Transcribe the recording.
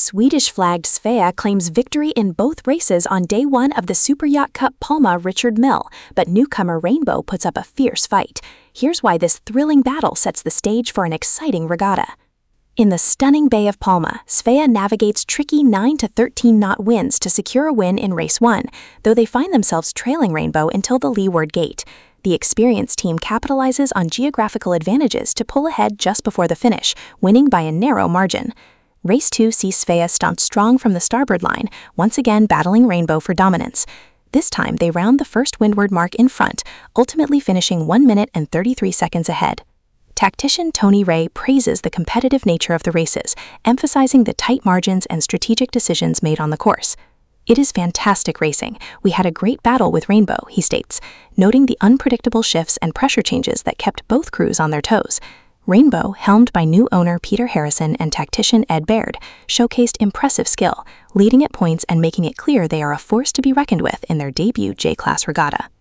Swedish-flagged Svea claims victory in both races on day one of the Super Yacht Cup Palma Richard Mille, but newcomer Rainbow puts up a fierce fight. Here's why this thrilling battle sets the stage for an exciting regatta. In the stunning Bay of Palma, Svea navigates tricky 9 to 13 knot winds to secure a win in race 1, though they find themselves trailing Rainbow until the leeward gate. The experienced team capitalizes on geographical advantages to pull ahead just before the finish, winning by a narrow margin. Race 2 sees Svea staunch strong from the starboard line, once again battling Rainbow for dominance. This time they round the first windward mark in front, ultimately finishing 1 minute and 33 seconds ahead. Tactician Tony Ray praises the competitive nature of the races, emphasizing the tight margins and strategic decisions made on the course. "It is fantastic racing. We had a great battle with Rainbow," he states, noting the unpredictable shifts and pressure changes that kept both crews on their toes. Rainbow, helmed by new owner Peter Harrison and tactician Ed Baird, showcased impressive skill, leading at points and making it clear they are a force to be reckoned with in their debut J-Class regatta.